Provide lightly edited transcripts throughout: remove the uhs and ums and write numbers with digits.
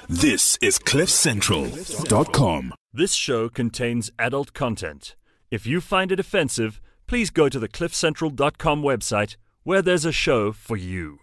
This is CliffCentral.com. This show contains adult content. If you find it offensive, please go to the CliffCentral.com website, where there's a show for you.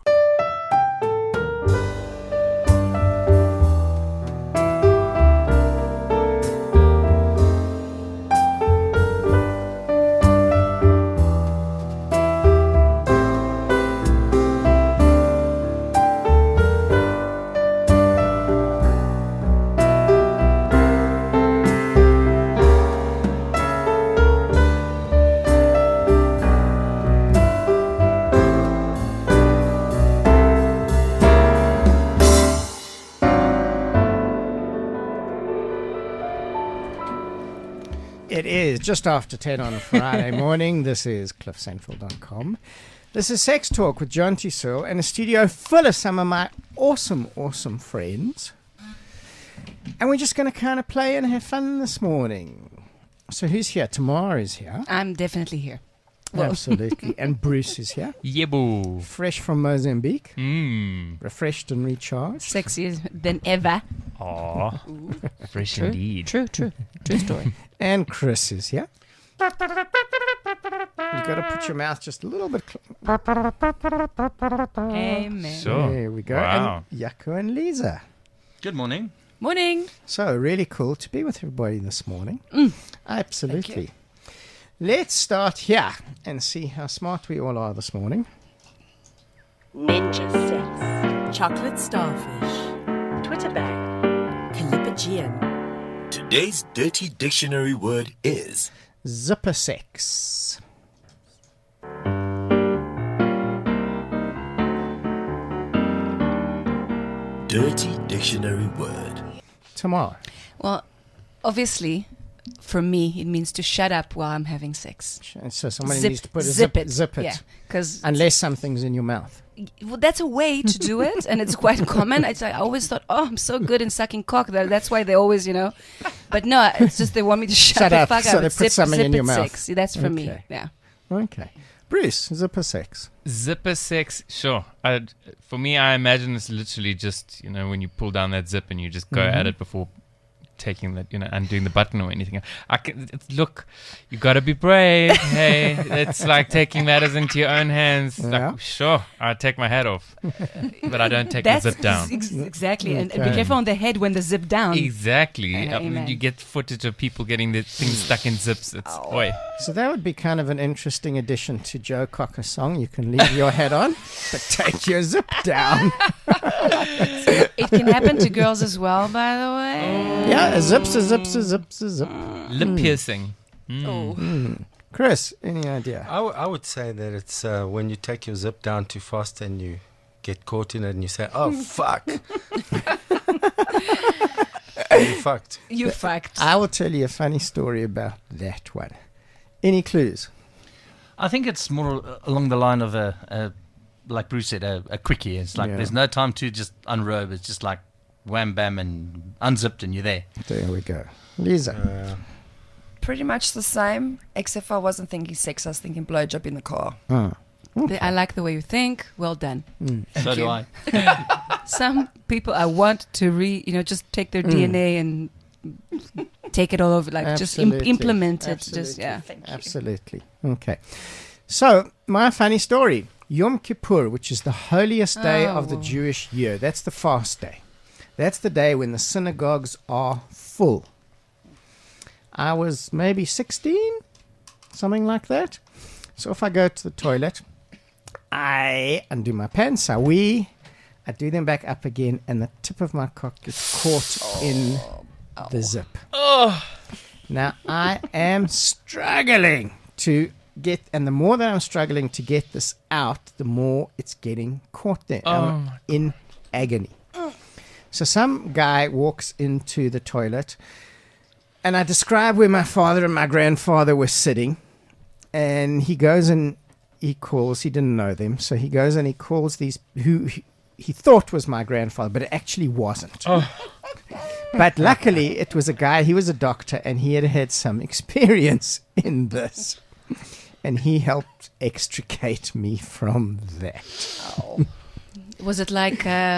It is just after 10 on a Friday morning. This is CliffCentral.com. This is Sex Talk with John Tissot and a studio full of some of my awesome friends. And we're just going to kind of play and have fun this morning. So who's here? Tamara is here. I'm definitely here. Absolutely. And Bruce is here. Yebo. Fresh from Mozambique. Refreshed and recharged. Sexier than ever. Aw, fresh True. indeed. True story. And Chris is here. You've got to put your mouth just a little bit Amen. Sure. There we go. Wow. And Jaco and Lisa. Good morning. Morning. So, really cool to be with everybody this morning. Absolutely. Let's start here and see how smart we all are this morning. Ninja Sex, Chocolate Starfish, Twitter Bag, Calipagian. Today's dirty dictionary word is Zipper sex. dirty dictionary word. Tomorrow. Well, obviously, for me, it means to shut up while I'm having sex. So somebody Zip- needs to put a zip it. Zip it. Yeah, because Unless something's in your mouth. well, that's a way to do it, and it's quite common. I always thought, oh, I'm so good in sucking cock. That's why they always, But no, it's just they want me to shut the up. fuck So up. they It's put something in it your mouth. Sex. That's for me. Okay. Yeah. Okay. Bruce, zipper sex. Zipper sex, sure. For me, I imagine it's literally just, when you pull down that zip and you just go at it before taking that, undoing the button or anything. Look, you got to be brave. Hey, it's like taking matters into your own hands. Yeah. Like, sure, I take my hat off, but I don't take the zip down. Exactly. And be Okay. careful on the head when the zip down. Exactly. Amen. You get footage of people getting the things stuck in zips. It's oi. So that would be kind of an interesting addition to Joe Cocker's song. You can leave your head on, but take your zip down. It can happen to girls as well, by the way. Yeah, a zip's a zip's a zip's a zip. Lip piercing. Chris, any idea? I would say that it's when you take your zip down too fast and you get caught in it and you say, oh, fuck. You fucked. You fucked. I will tell you a funny story about that one. Any clues? I think it's more along the line of like Bruce said, a quickie. It's like there's no time to just unrobe. It's just like wham bam and unzipped and you're there. There we go. Lisa. Pretty much the same, except I wasn't thinking sex, I was thinking blowjob in the car. I like the way you think. Well done. So do I. Some people I want to just take their DNA and take it all over, like Absolutely. just implement it. Absolutely. Just yeah. Absolutely. Okay. So, my funny story. Yom Kippur, which is the holiest day of the Jewish year. That's the fast day. That's the day when the synagogues are full. I was maybe 16, something like that. So if I go to the toilet, I undo my pants, I do them back up again, and the tip of my cock gets caught in the zip. Now, I am struggling to get, and the more that I'm struggling to get this out, the more it's getting caught there. I'm in agony. So some guy walks into the toilet, and I describe where my father and my grandfather were sitting, and he goes and he calls, he didn't know them, so he goes and he calls these, who he thought was my grandfather, but it actually wasn't. But luckily, it was a guy, he was a doctor, and he had had some experience in this. And he helped extricate me from that. Was it like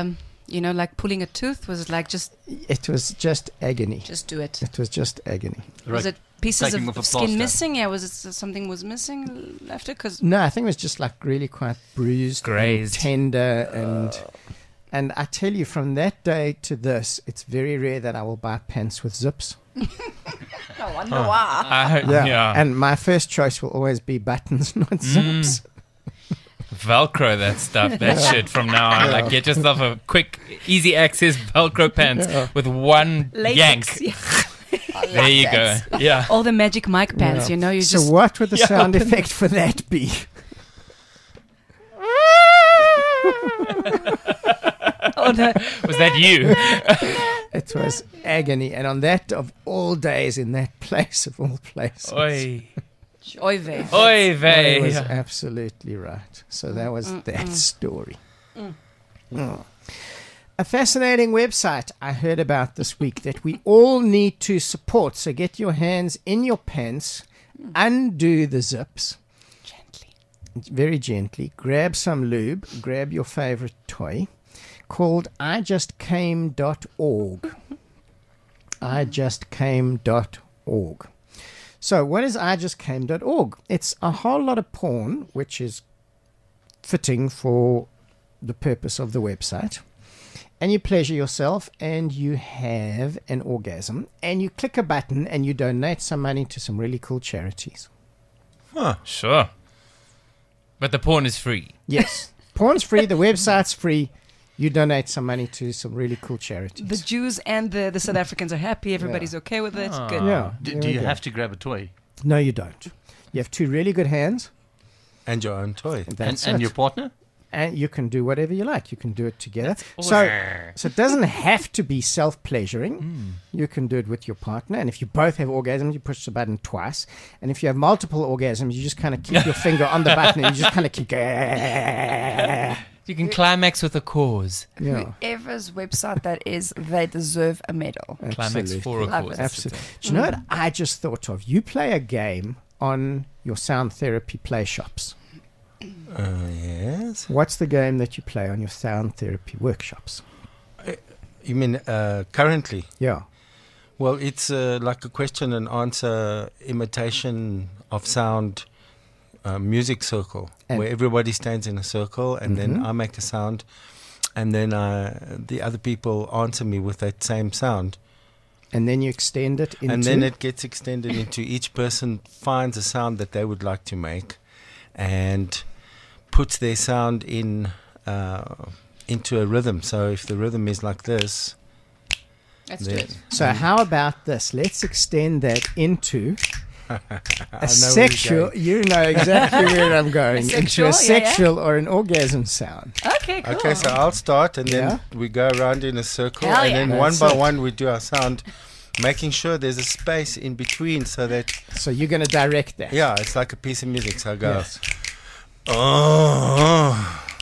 You know, like pulling a tooth? Was it like just It was just agony. do it? It was just agony. Was it pieces Taking off a of skin plaster. missing? Yeah, was it something was missing after? Because No, I think it was just like really quite bruised, Grazed. and tender, and I tell you, from that day to this, it's very rare that I will buy pants with zips. I wonder why. Yeah. And my first choice will always be buttons, not zips. Velcro that stuff, that shit from now on. Like, get yourself a quick, easy access Velcro pants with one latex. yank. Yeah. There you go. Yeah. All the Magic Mike pants, Yeah. you know, you So just what would the sound effect for that be? oh no. Was that you? It was agony, and on that of all days, in that place of all places, Oi. Oy vey. Oi, I vey. was absolutely right. So that was that story. Mm. A fascinating website I heard about this week that we all need to support. So get your hands in your pants, undo the zips. Gently. Very gently. Grab some lube. Grab your favorite toy called ijustcame.org. ijustcame.org. So what is ijustcame.org? It's a whole lot of porn, which is fitting for the purpose of the website. And you pleasure yourself and you have an orgasm. And you click a button and you donate some money to some really cool charities. Sure. But the porn is free. Yes. Porn's free. The website's free. You donate some money to some really cool charities. The Jews and the South Africans are happy. Everybody's okay with it. Good. Yeah. Do you have to grab a toy? No, you don't. You have two really good hands. And your own toy. That's And it. your partner? And you can do whatever you like. You can do it together. So it doesn't have to be self-pleasuring. You can do it with your partner. And if you both have orgasms, you push the button twice. And if you have multiple orgasms, you just kind of keep your finger on the button and you just kind of keep going. You can climax with a cause. Yeah. Whoever's website that is, they deserve a medal. Climax Absolutely. for a Love cause. it. Absolutely. Do you know what I just thought of? You play a game on your sound therapy play shops. Yes. What's the game that you play on your sound therapy workshops? You mean currently? Yeah. Well, it's like a question and answer imitation of sound music circle, And- where everybody stands in a circle and then I make a sound and then the other people answer me with that same sound. And then you extend it into... And then it gets extended into each person finds a sound that they would like to make and puts their sound in into a rhythm. So if the rhythm is like this, Let's do then it. So how about this? Let's extend that into I a know where you're sexual... going. You know exactly where I'm going. Into a sexual, yeah, yeah. sexual or an orgasm sound. Okay, cool. Okay, so I'll start and then Yeah. we go around in a circle Hell and yeah. then one That's by it. one we do our sound, making sure there's a space in between so that, So you're going to direct that. yeah, it's like a piece of music. So I go, Yes. oh,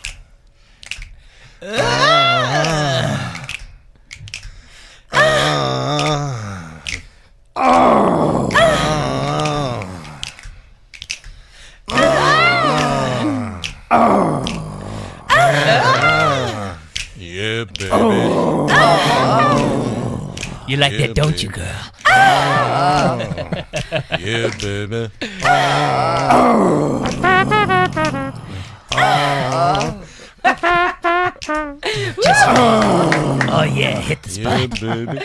yeah, baby. You like that, don't you, girl? Yeah, baby. Oh, yeah, hit the spot. Yeah, baby.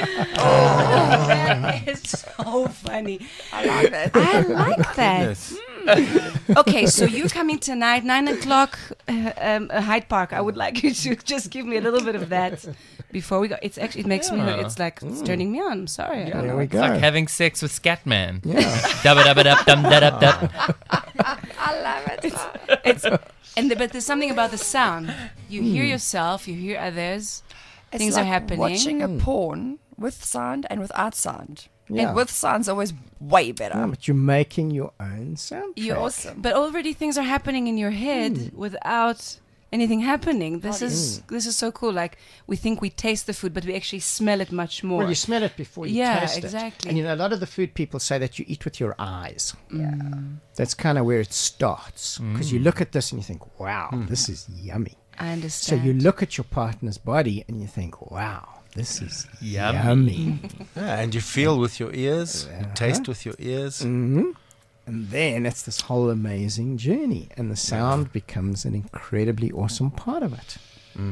It's so funny. I like that. I like that. Yes. Okay, so you're coming tonight, 9 o'clock, Hyde Park. I would like you to just give me a little bit of that before we go. It's actually, it makes me, it's like, it's turning me on. I'm sorry. I don't There know. we It's go. like having sex with Scatman. Yeah. Dub-a-dub-a-dub-dum-da-dub-dub. I love it. But there's something about the sound. You hear yourself, you hear others. It's Things like are happening. Watching a porn with sound and without sound. Yeah. And with sound's always way better. Yeah, but you're making your own soundtrack. You Awesome. But already things are happening in your head without anything happening. This is so cool. Like, we think we taste the food, but we actually smell it much more. Well, you smell it before you Yeah, taste it. exactly. And you know, a lot of the food people say that you eat with your eyes. That's kind of where it starts. Because you look at this and you think, wow, this is yummy. I So understand. you look at your partner's body and you think, wow, this is Yummy. yummy. Yeah, and you feel with your ears, you taste with your ears. And then it's this whole amazing journey, and the sound becomes an incredibly awesome part of it.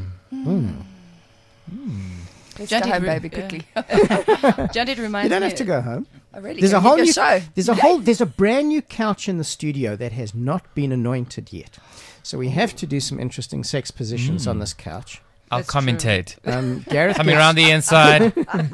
Let's John go did home, re- baby, quickly. John, it reminds You don't me. have to go home. I really There's a can whole get new your show. there's a brand new couch in the studio that has not been anointed yet. So we have to do some interesting sex positions on this couch. I'll That's true. commentate. Gareth Coming gets- around the inside.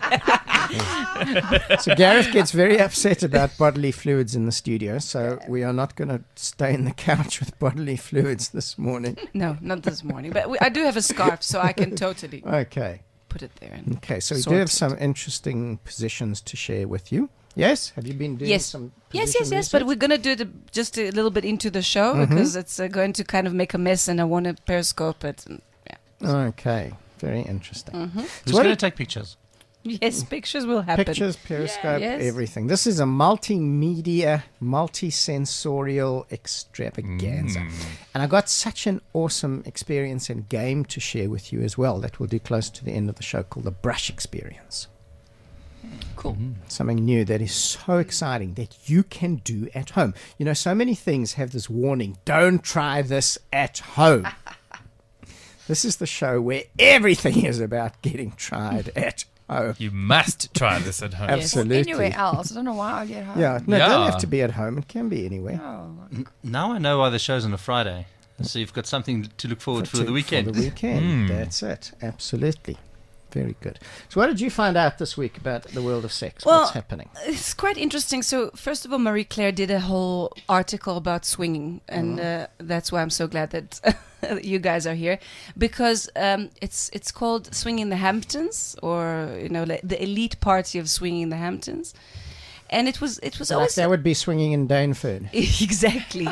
So Gareth gets very upset about bodily fluids in the studio, so we are not going to stain the couch with bodily fluids this morning. No, not this morning. But I do have a scarf, so I can totally Okay. put it there. And Okay, so we do Sorted. have some interesting positions to share with you. Yes? Have you been doing Yes. some yes, position yes. But research? we're going to do it just a little bit into the show because it's going to kind of make a mess, and I want to periscope it. And, Okay, very interesting. Who's what going to it- take pictures? yes, pictures will happen. Pictures, Periscope, Yes. everything. This is a multimedia, multi-sensorial extravaganza. And I got such an awesome experience and game to share with you as well that we'll do close to the end of the show called the Brush Experience. Cool. Something new that is so exciting that you can do at home. You know, so many things have this warning, don't try this at home. This is the show where everything is about getting tried at home. You must try this at home. Absolutely. Anywhere else. I don't know why I get home. Yeah, no, it don't Yeah. have to be at home. It can be anywhere. Oh, Now I know why the show's on a Friday. So you've got something to look forward for the weekend. For the weekend. That's it. Absolutely. Very good. So what did you find out this week about the world of sex? Well, What's happening? It's quite interesting. So, first of all, Marie Claire did a whole article about swinging, and that's why I'm so glad that you guys are here, because it's called Swinging in the Hamptons, or like the elite party of swinging in the Hamptons, and it was Like always that would be swinging in Daneford. exactly.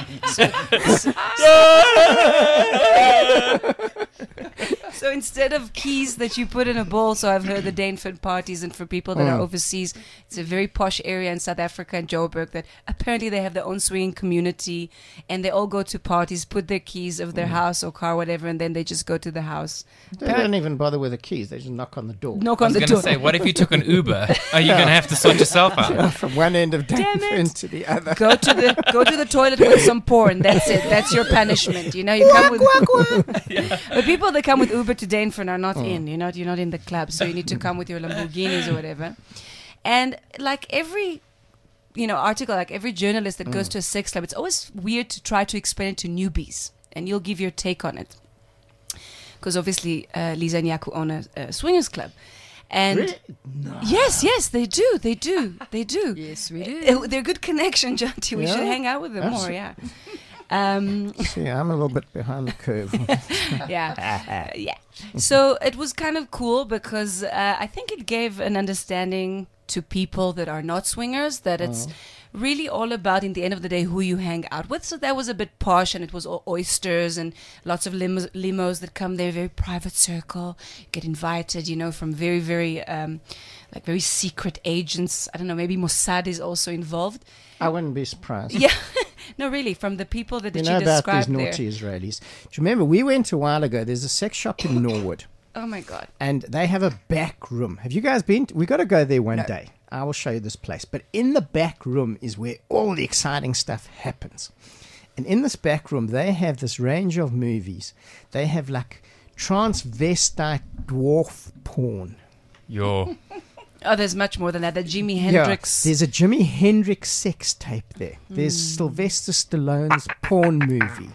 So instead of keys that you put in a bowl, so I've heard the Daneford parties, and for people that are overseas, it's a very posh area in South Africa and Joburg that apparently they have their own swinging community, and they all go to parties, put their keys of their house or car, whatever, and then they just go to the house. They don't even bother with the keys. They just knock on the door. Knock I on was the going to door. say, what if you took an Uber? Are you going to have to sort yourself out? From one end of Damn it. Daneford to the other. Go to the toilet with some porn. That's it. That's your punishment. You come with. The people that come with Uber to Daneford are not in. You're not in the club, so you need to come with your Lamborghinis or whatever. And like every article, like every journalist that goes to a sex club, it's always weird to try to explain it to newbies, and you'll give your take on it. Because obviously, Lisa and Yaku own a swingers club. And yes, they do. yes, we do. They're a good connection, Jonty. We Yeah? should hang out with them more. Yeah. See, I'm a little bit behind the curve. Yeah. So it was kind of cool because I think it gave an understanding to people that are not swingers that it's really all about, in the end of the day, who you hang out with. So that was a bit posh, and it was all oysters and lots of limos that come there, very private circle. You get invited, from very, very, very secret agents. I don't know, maybe Mossad is also involved. I wouldn't be surprised. Yeah. No, really, from the people that You she know about these described there. naughty Israelis. Do you remember, we went a while ago, there's a sex shop in Norwood, Oh, my God. and they have a back room. Have you guys been? We got to go there one day. I will show you this place. But in the back room is where all the exciting stuff happens. And in this back room, they have this range of movies. They have like transvestite dwarf porn. Oh, there's much more than that. The Jimi Yeah, Hendrix. there's a Jimi Hendrix sex tape there. There's Sylvester Stallone's porn movie.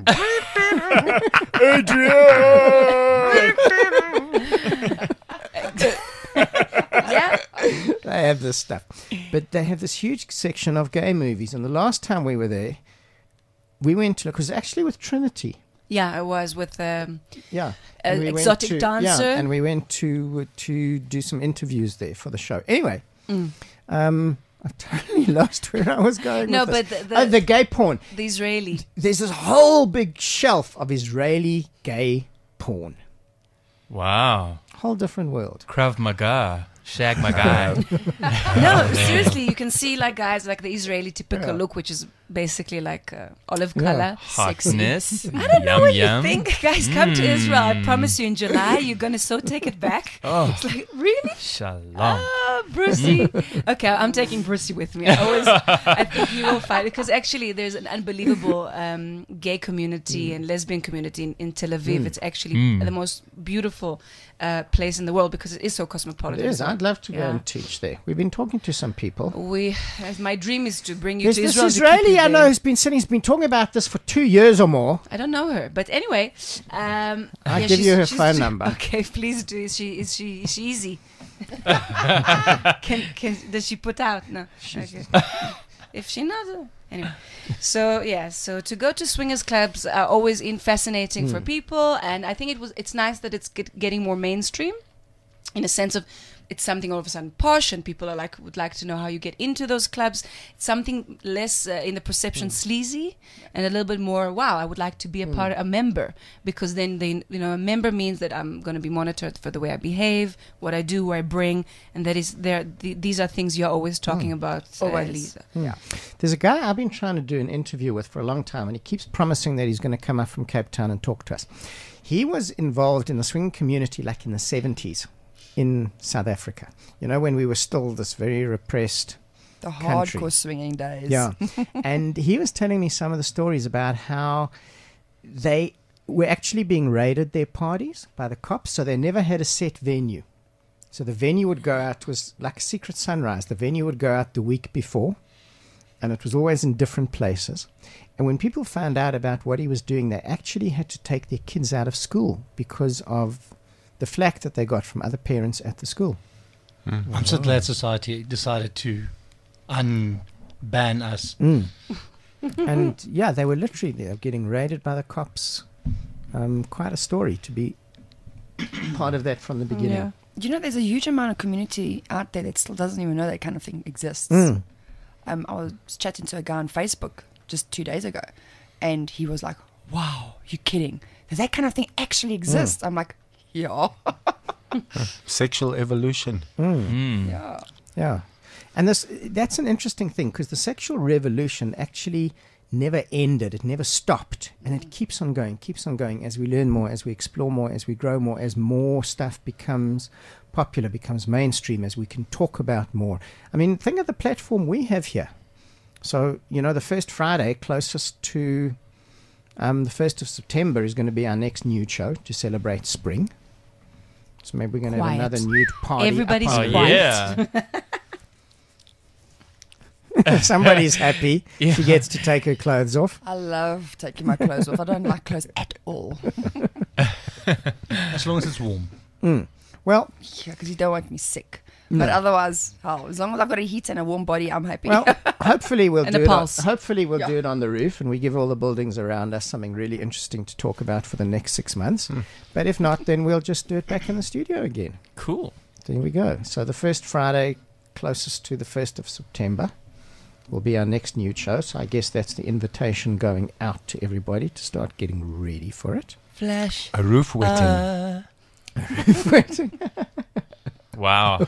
Yeah. They have this stuff. But they have this huge section of gay movies. And the last time we were there, we went to look. It was actually with Trinity. Yeah, I was with Yeah. an And we went exotic dancer. Yeah, and we went to do some interviews there for the show. Anyway, I totally lost where I was going No, with this. but the gay porn. the Israeli. There's this whole big shelf of Israeli gay porn. Wow. Whole different world. Krav Maga. shag my guy. No, seriously, you can see like guys like the Israeli typical look, which is basically like olive color, sexy. Hotness. I don't know what yum. you think. Guys, come to Israel. I promise you in July, you're going to so take it back. It's like, really? Shalom. Ah, Brucey. Okay, I'm taking Brucey with me. I think he will fight because actually there's an unbelievable gay community and lesbian community in Tel Aviv. It's actually the most beautiful place in the world because it is so cosmopolitan. It is. So, I'd love to go and teach there. We've been talking to some people. My dream is to bring you There's to this Israel. Israeli I know who's been talking about this for 2 years or more. I don't know her, but anyway, I'll give you her phone number. Okay, please do. Is she easy? Does she put out? No. Okay. If she not, anyway. So to go to swingers clubs are always fascinating for people, and I think it's nice that it's getting more mainstream, in a sense of it's something all of a sudden posh, and people would like to know how you get into those clubs. It's something less in the perception sleazy, and a little bit more. Wow, I would like to be a member, because then a member means that I'm going to be monitored for the way I behave, what I do, what I bring, and that is these are things you're always talking about, Lisa. Yeah, there's a guy I've been trying to do an interview with for a long time, and he keeps promising that he's going to come up from Cape Town and talk to us. He was involved in the swing community like in the 70s. In South Africa, when we were still this very repressed country. Hardcore swinging days. Yeah. And he was telling me some of the stories about how they were actually being raided, their parties, by the cops, so they never had a set venue. So the venue would go out, it was like a secret sunrise. The venue would go out the week before, and it was always in different places. And when people found out about what he was doing, they actually had to take their kids out of school because of the flack that they got from other parents at the school. I'm so glad society decided to unban us. And they were literally getting raided by the cops. Quite a story to be part of that from the beginning. Yeah. There's a huge amount of community out there that still doesn't even know that kind of thing exists. I was chatting to a guy on Facebook just 2 days ago, and he was like, wow, you're kidding. Does that kind of thing actually exist? I'm like, yeah. Sexual evolution. Yeah. And that's an interesting thing, because the sexual revolution actually never ended. It never stopped. And it keeps on going as we learn more, as we explore more, as we grow more, as more stuff becomes popular, becomes mainstream, as we can talk about more. I mean, think of the platform we have here. So, the first Friday closest to the 1st of September is going to be our next nude show to celebrate spring. So maybe we're going to have another nude party. Everybody's quiet. Yeah. Somebody's happy. She gets to take her clothes off. I love taking my clothes off. I don't like clothes at all. As long as it's warm. Well, yeah, because you don't want me sick. But otherwise, as long as I've got a heat and a warm body, I'm happy. Well, hopefully we'll and do a it. pulse. Hopefully we'll do it on the roof, and we give all the buildings around us something really interesting to talk about for the next 6 months. But if not, then we'll just do it back in the studio again. Cool. There we go. So the first Friday closest to the 1st of September will be our next nude show. So I guess that's the invitation going out to everybody to start getting ready for it. Flash. A roof wetting. Wow.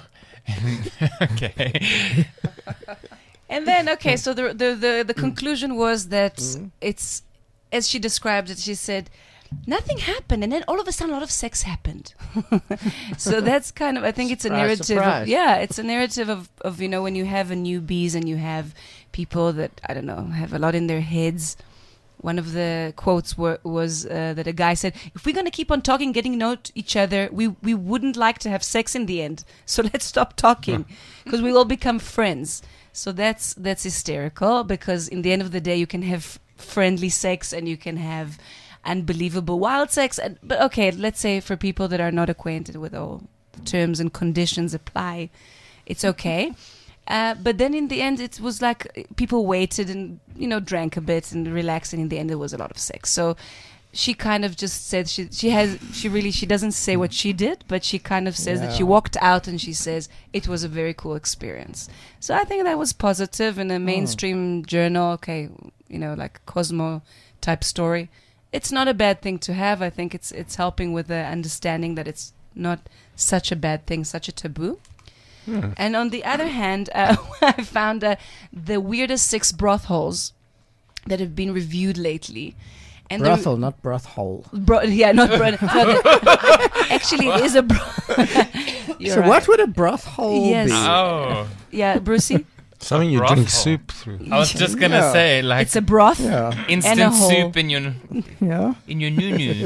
Okay. And then, so the conclusion was that it's, as she described it, she said, nothing happened, and then all of a sudden a lot of sex happened. So that's kind of, I think it's a narrative. It's a narrative of when you have a newbies and you have people that, I don't know, have a lot in their heads. One of the quotes was that a guy said, if we're going to keep on talking, getting to know each other, we wouldn't like to have sex in the end. So let's stop talking, because we will become friends. So that's hysterical, because in the end of the day, you can have friendly sex and you can have unbelievable wild sex. But okay, let's say for people that are not acquainted with all the terms and conditions apply, it's okay. But then in the end, it was like people waited and, drank a bit and relaxed. And in the end, there was a lot of sex. So she kind of just said she doesn't say what she did, but she kind of says that she walked out and she says it was a very cool experience. So I think that was positive in a mainstream journal. Okay. Like Cosmo type story. It's not a bad thing to have. I think it's helping with the understanding that it's not such a bad thing, such a taboo. And on the other hand, I found the weirdest 6 brothels that have been reviewed lately. And Brothel, not broth hole. Not actually, it is a So what would a broth hole Yes. be? Oh. Yeah, Brucey? Something you Brothel. drink soup through. I was just gonna Yeah. say, like, It's a broth. Yeah. and a instant hole. soup in your Yeah. nunu.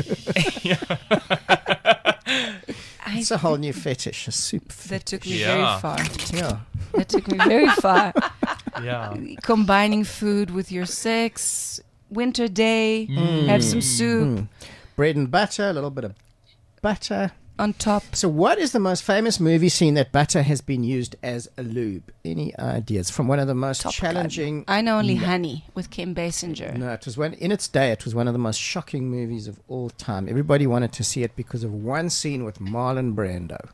It's a whole new fetish, a soup That took me Yeah. very far. Yeah. That took me very far. Yeah. Combining food with your sex, winter day, have some soup Bread and butter, a little bit of butter. on top. So what is the most famous movie scene that butter has been used as a lube? Any ideas? From one of the most Top challenging... I know only Honey with Kim Basinger. No, it was in its day, it was one of the most shocking movies of all time. Everybody wanted to see it because of one scene with Marlon Brando.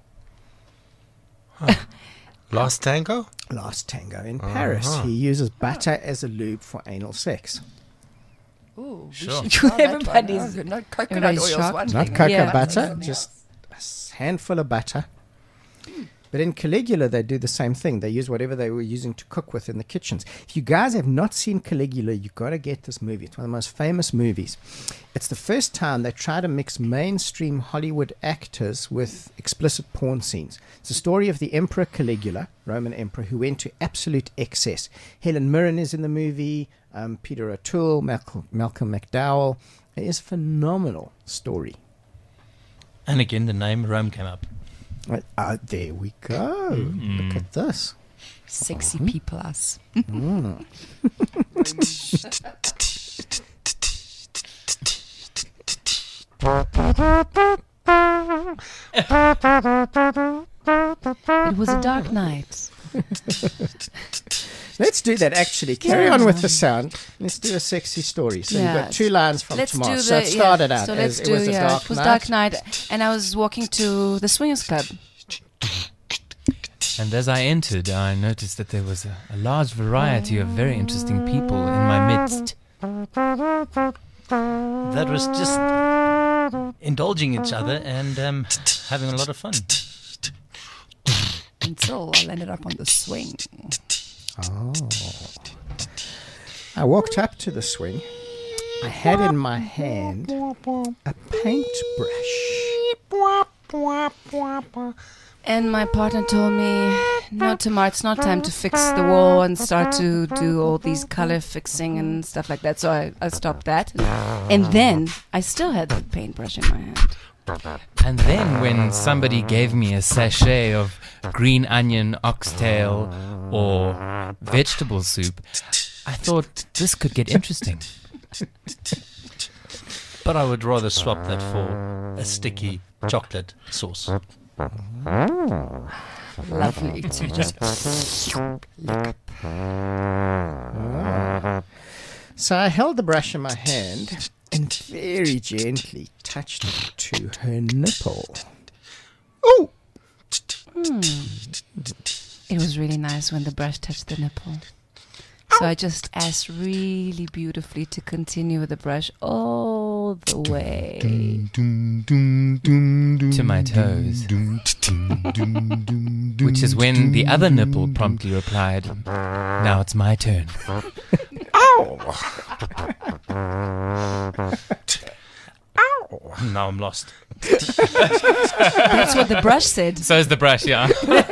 Last Tango? Last Tango in Paris. He uses butter as a lube for anal sex. Ooh, Sure. Everybody's- no coconut everybody's oils. shocked. One Not thing. cocoa Yeah. butter, just a handful of butter. But in Caligula, they do the same thing. They use whatever they were using to cook with in the kitchens. If you guys have not seen Caligula, you've got to get this movie. It's one of the most famous movies. It's the first time they try to mix mainstream Hollywood actors with explicit porn scenes. It's the story of the Emperor Caligula, Roman emperor, who went to absolute excess. Helen Mirren is in the movie, Peter O'Toole, Malcolm McDowell. It is a phenomenal story. And again, the name Rome came up. There we go. Look at this. Sexy people us. It was a dark night. Let's do that actually. Carry on with the sound. Let's do a sexy story. So you've Yeah. got 2 lines from Let's tomorrow. do So it started out So as let's it was do, a yeah. dark It was night. dark night, and I was walking to the swingers club. And as I entered, I noticed that there was a large variety of very interesting people in my midst. That was just indulging each other and having a lot of fun. Until I landed up on the swing. I walked up to the swing. I had in my hand a paintbrush. And my partner told me, no, Tamar, it's not time to fix the wall and start to do all these color fixing and stuff like that. So I stopped that. And then I still had that paintbrush in my hand. And then when somebody gave me a sachet of green onion, oxtail, or vegetable soup, I thought this could get interesting. But I would rather swap that for a sticky chocolate sauce. Lovely to just lick. So I held the brush in my hand and very gently touched it to her nipple. Oh! It was really nice when the brush touched the nipple. So I just asked really beautifully to continue with the brush all the way. To my toes. Which is when the other nipple promptly replied, "Now it's my turn." Now I'm lost. That's what the brush said. So is the brush, yeah.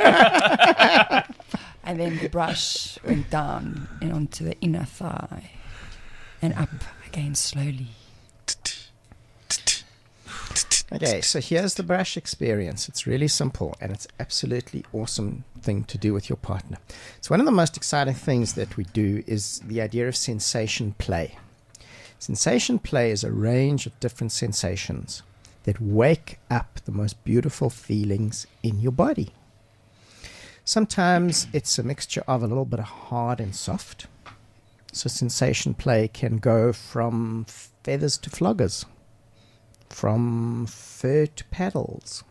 And then the brush went down and onto the inner thigh. And up again slowly. Okay, so here's the brush experience. It's really simple and it's absolutely awesome thing to do with your partner. So one of the most exciting things that we do is the idea of sensation play. Sensation play is a range of different sensations that wake up the most beautiful feelings in your body. Sometimes it's a mixture of a little bit of hard and soft. So sensation play can go from feathers to floggers, from fur to paddles,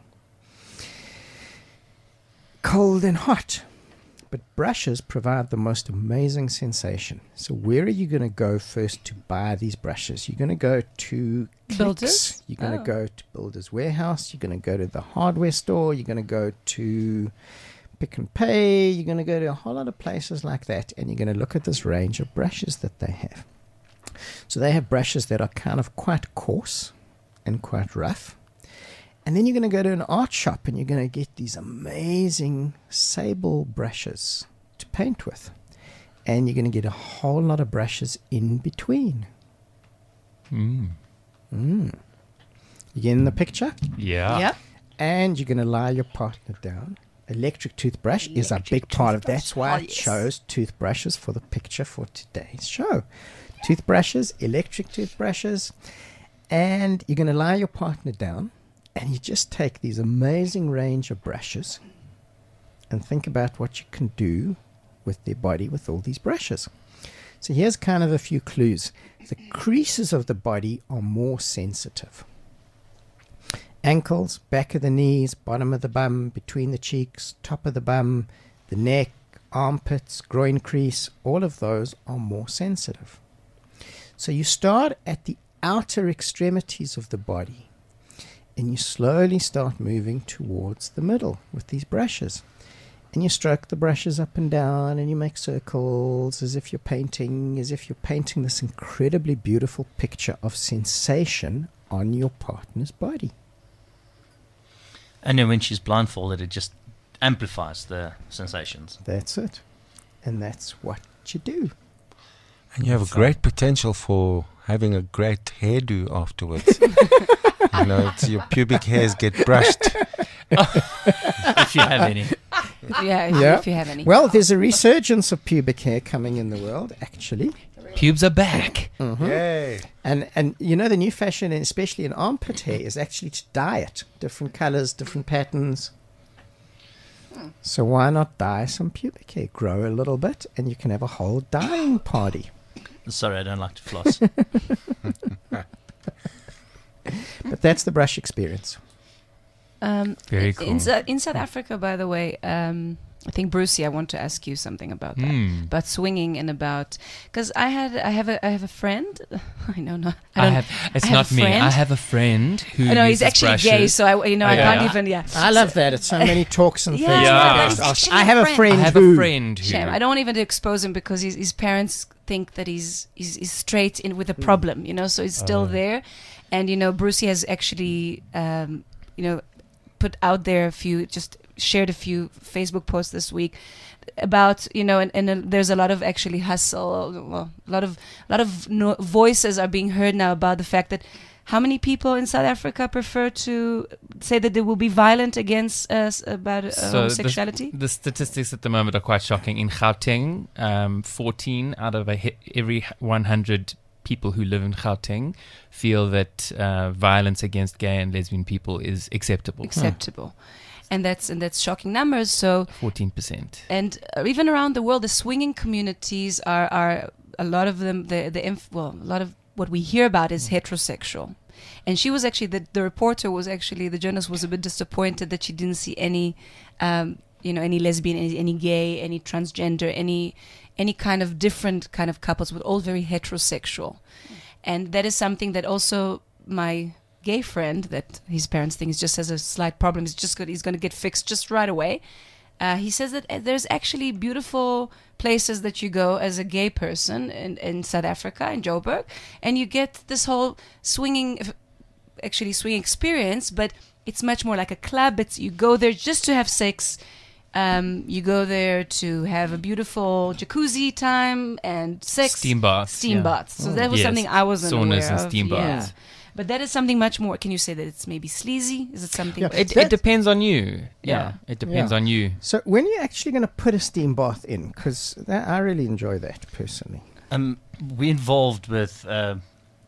cold and hot. But brushes provide the most amazing sensation. So where are you going to go first to buy these brushes? You're going to go to Builders? Clicks. You're going to go to Builders Warehouse. You're going to go to the hardware store. You're going to go to Pick n Pay. You're going to go to a whole lot of places like that, and you're going to look at this range of brushes that they have. So they have brushes that are kind of quite coarse and quite rough. And then you're going to go to an art shop, and you're going to get these amazing sable brushes to paint with. And you're going to get a whole lot of brushes in between. You getting the picture? Yeah. Yep. And you're going to lie your partner down. Electric toothbrush is a big part of that's why I chose toothbrushes for the picture for today's show. Toothbrushes, electric toothbrushes, and you're going to lie your partner down, and you just take these amazing range of brushes and think about what you can do with their body with all these brushes. So here's kind of a few clues. The creases of the body are more sensitive. Ankles, back of the knees, bottom of the bum, between the cheeks, top of the bum, the neck, armpits, groin crease, all of those are more sensitive. So you start at the outer extremities of the body, and you slowly start moving towards the middle with these brushes. And you stroke the brushes up and down, and you make circles as if you're painting this incredibly beautiful picture of sensation on your partner's body. And then when she's blindfolded, it just amplifies the sensations. That's it. And that's what you do. And you have a great potential for having a great hairdo afterwards. You know, it's your pubic hairs get brushed. If you have any. If you have any. Well, there's a resurgence of pubic hair coming in the world, actually. Pubes are back. Yay. And you know, the new fashion, and especially in armpit hair, is actually to dye it. Different colors, different patterns. So why not dye some pubic hair? Grow a little bit, and you can have a whole dyeing party. Sorry, I don't like to floss. But that's the brush experience. Very cool. In South Africa, by the way, I think Brucey, I want to ask you something about that, about swinging and about because I have a friend. I know not. I have a friend who. No, he's actually brushes. gay, so I can't even. Yeah, I love that. It's so many talks and things. Yeah. I have a friend. I have a friend who. Shame. I don't even expose him because his parents think that he's straight in with a problem, you know. So he's still there, and you know, Brucey has actually, put out there shared a few Facebook posts this week about, you know, and there's a lot of actually hustle. Well, a lot of voices are being heard now about the fact that how many people in South Africa prefer to say that they will be violent against us about homosexuality? The statistics at the moment are quite shocking. In Gauteng, 14 out of every 100 people who live in Gauteng feel that violence against gay and lesbian people is acceptable. And that's shocking numbers. So 14%. And even around the world, the swinging communities are a lot of them. A lot of what we hear about is heterosexual. And she was actually the reporter was actually the journalist was a bit disappointed that she didn't see any, any lesbian, any gay, any transgender, any kind of different kind of couples, but all very heterosexual. And that is something that also my gay friend, that his parents think he just has a slight problem, he's going to get fixed just right away. He says that there's actually beautiful places that you go as a gay person in South Africa, in Joburg, and you get this whole swinging experience, but it's much more like a club. You go there just to have sex. You go there to have a beautiful jacuzzi time and sex. Steam baths. So that was something I wasn't aware of. Saunas and steam baths. Yeah. But that is something much more. Can you say that it's maybe sleazy? Is it something? Yeah. It depends on you. Yeah, it depends on you. So when are you actually going to put a steam bath in? Because I really enjoy that personally. We're involved with a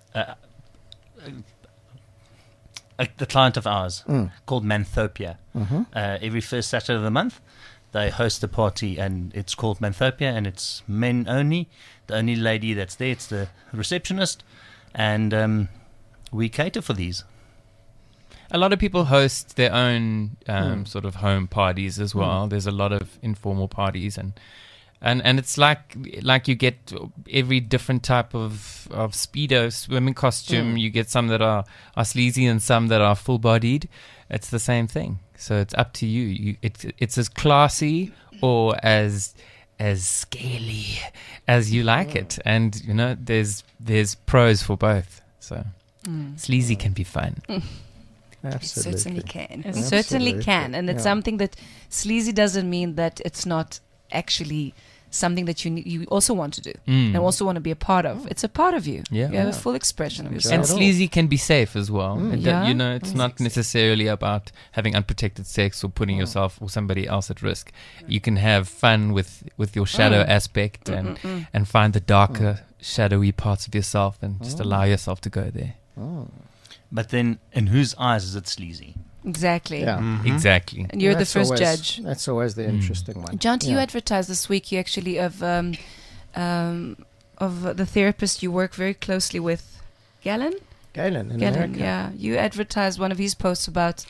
client of ours called Manthopia. Every first Saturday of the month, they host a party, and it's called Manthopia, and it's men only. The only lady that's there, it's the receptionist, and we cater for these. A lot of people host their own sort of home parties as well. There's a lot of informal parties, and it's like you get every different type of Speedo swimming costume. You get some that are sleazy and some that are full-bodied. It's the same thing. So it's up to you. It's as classy or as scaly as you like it, and there's pros for both. So sleazy can be fun. Absolutely. It certainly can. It certainly can, and it's something that sleazy doesn't mean that it's not actually something that you also want to do and also want to be a part of. It's a part of you. Yeah. You have a full expression of yourself. And sleazy can be safe as well. Yeah. It's not necessarily about having unprotected sex or putting yourself or somebody else at risk. You can have fun with your shadow aspect and find the darker, shadowy parts of yourself and just allow yourself to go there. But then, in whose eyes is it sleazy? Exactly. Yeah. Exactly. And you're the That's first always- judge. That's always the interesting one. John, you Yeah. advertised this week. You actually of the therapist you work very closely with, Galen. Galen in Galen, America. yeah. You advertised one of his posts about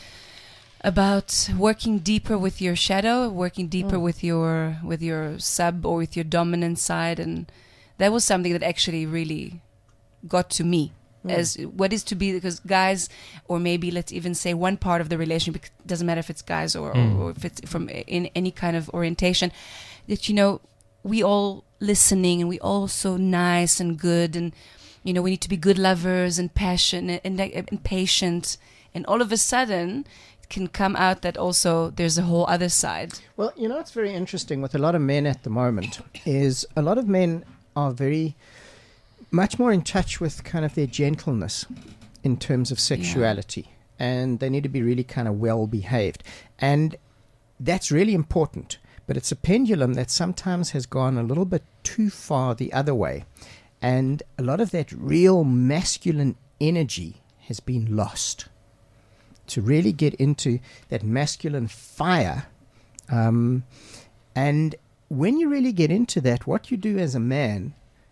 working deeper with your shadow, working deeper with your sub or with your dominant side, and that was something that actually really got to me. As what is to be, because guys, or maybe let's even say one part of the relationship, doesn't matter if it's guys or if it's from in any kind of orientation, that we all listening and we all so nice and good, and we need to be good lovers and passionate and patient, and all of a sudden it can come out that also there's a whole other side. Well, it's very interesting with a lot of men at the moment is a lot of men are very much more in touch with kind of their gentleness in terms of sexuality, and they need to be really kind of well behaved, and that's really important. But it's a pendulum that sometimes has gone a little bit too far the other way, and a lot of that real masculine energy has been lost. To really get into that masculine fire, and when you really get into that, what you do as a man,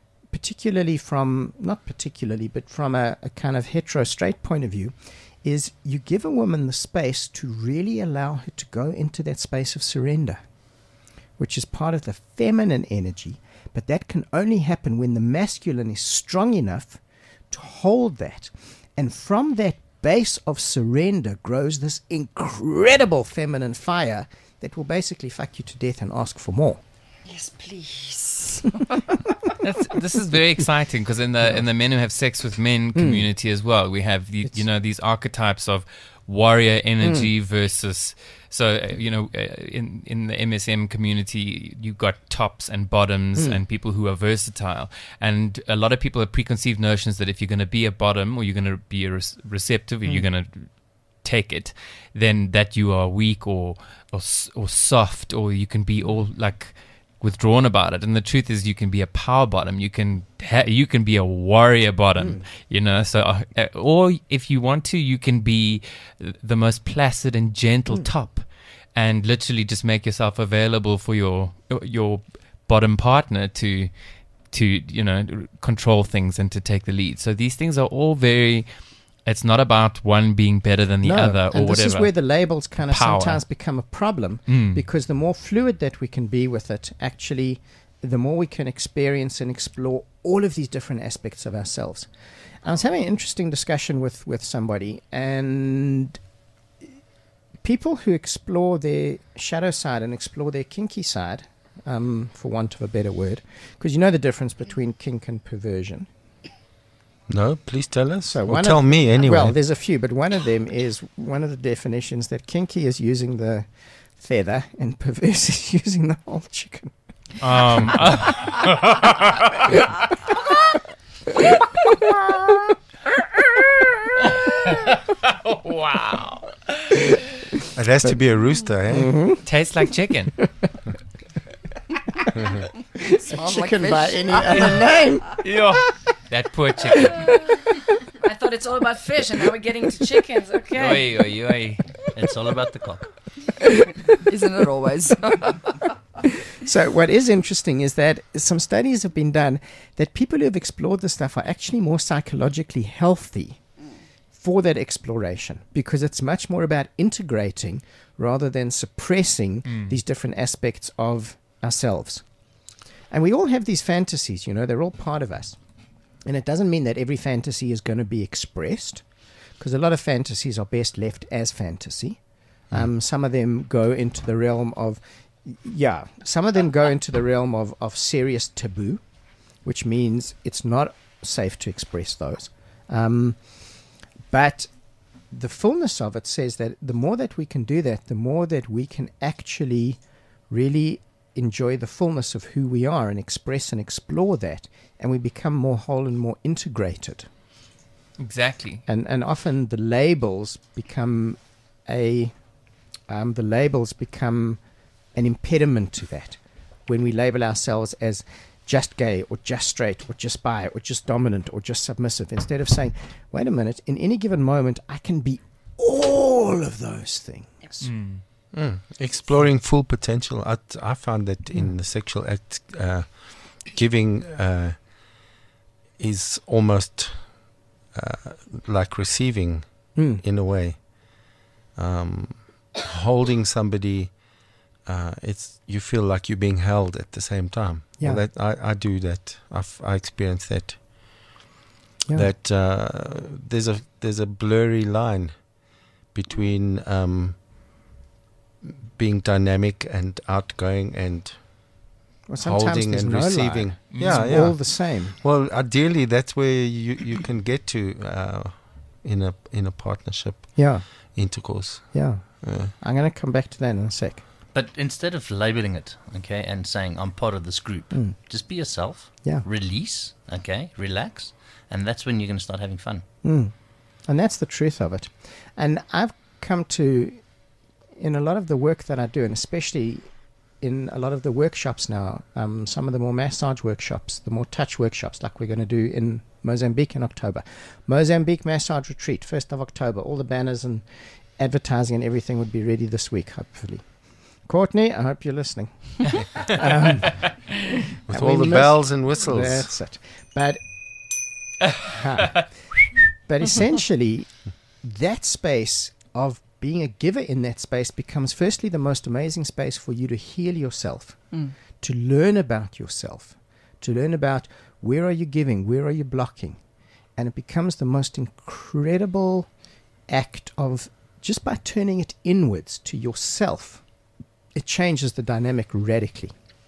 not particularly, but from a kind of hetero straight point of view, is you give a woman the space to really allow her to go into that space of surrender, which is part of the feminine energy. But that can only happen when the masculine is strong enough to hold that. And from that base of surrender grows this incredible feminine fire that will basically fuck you to death and ask for more. Yes, please. This is very exciting because in the men who have sex with men community as well, we have these archetypes of warrior energy versus. So in the MSM community, you've got tops and bottoms and people who are versatile, and a lot of people have preconceived notions that if you're going to be a bottom or you're going to be a receptive or you're going to take it, then that you are weak or soft, or you can be all like withdrawn about it. And the truth is, you can be a power bottom. You can be a warrior bottom. So or if you want to, you can be the most placid and gentle top, and literally just make yourself available for your bottom partner to control things and to take the lead. So these things are all very. It's not about one being better than the other or and whatever. This is where the labels kind of Power. sometimes become a problem, because the more fluid that we can be with it, actually, the more we can experience and explore all of these different aspects of ourselves. I was having an interesting discussion with somebody, and people who explore their shadow side and explore their kinky side, for want of a better word, because you know the difference between kink and perversion. No, please tell us. So or tell me anyway. Well, there's a few, but one of them is one of the definitions that kinky is using the feather and perverse is using the whole chicken. Wow. It has to be a rooster, eh? Tastes like chicken. Smells like Chicken by fish. any other name. Yeah. That poor chicken. I thought it's all about fish, and now we're getting to chickens. Okay. Oi, oi, oi. It's all about the cock. Isn't it always? So what is interesting is that some studies have been done that people who have explored this stuff are actually more psychologically healthy for that exploration, because it's much more about integrating rather than suppressing these different aspects of ourselves. And we all have these fantasies, they're all part of us. And it doesn't mean that every fantasy is going to be expressed, because a lot of fantasies are best left as fantasy. Some of them go into the realm of, some of them go into the realm of serious taboo, which means it's not safe to express those. But the fullness of it says that the more that we can do that, the more that we can actually really enjoy the fullness of who we are and express and explore that, and we become more whole and more integrated. Exactly. And often the labels become an impediment to that. When we label ourselves as just gay or just straight or just bi or just dominant or just submissive, instead of saying, wait a minute, in any given moment I can be all of those things. Exploring full potential. I found that in the sexual act, giving is almost like receiving in a way. Holding somebody, you feel like you're being held at the same time. Yeah. Well, I do that. I experience that. Yeah. That there's a blurry line between being dynamic and outgoing and holding there's and no receiving. line. Yeah, It's all the same. Well, ideally, that's where you can get to in a partnership intercourse. Yeah. I'm going to come back to that in a sec. But instead of labeling it, okay, and saying I'm part of this group, just be yourself. Yeah. Release, okay, relax, and that's when you're going to start having fun. And that's the truth of it. And I've come to, in a lot of the work that I do, and especially in a lot of the workshops now, some of the more massage workshops, the more touch workshops, like we're going to do in Mozambique in October. Mozambique Massage Retreat, 1st of October. All the banners and advertising and everything would be ready this week, hopefully. Courtney, I hope you're listening. With all the bells and whistles. That's it. But essentially, that space of being a giver in that space becomes firstly the most amazing space for you to heal yourself, to learn about yourself, to learn about where are you giving, where are you blocking. And it becomes the most incredible act of, just by turning it inwards to yourself, it changes the dynamic radically.